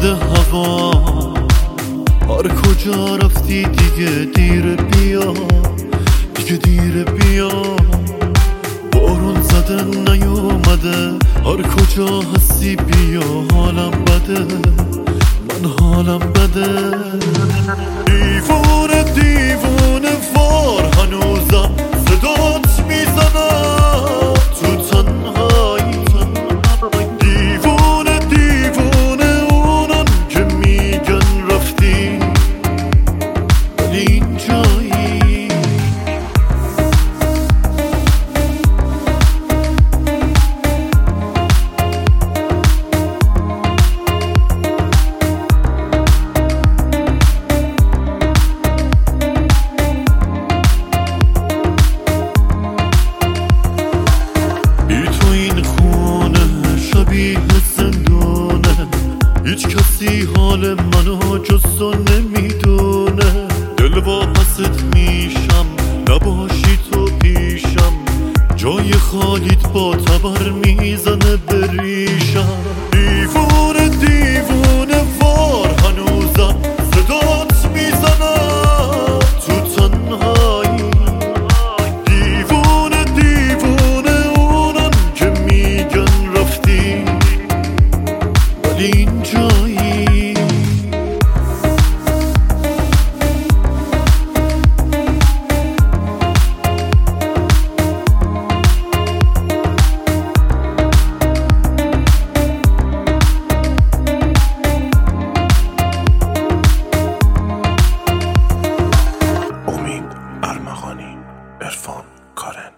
هوا، هر کجا رفتی دیگه دیر بیا، دیگه دیر بیا. بارون زده نیومده، هر کجا هستی بیا. حالم بده، من حالم بده. دیوونه دیوونه وار هنوزم صدات میزنم تو تنهایی. دیوونه دیوونه اونان که میگن رفتی ولی اینجایی. شبیه زندونه، هیچ کسی حال منو جز تو نمیدونه. دل با حست میشم نباشی تو پیشم، جای خالیت با تبر میزنه بریشم. دیوونه دیوونه وار هنوزم صدات میزنم تو تنهایی. دیوونه دیوونه اونم که میگن رفتی ولی اینجایی. امید ارمغانی، عرفان کارن.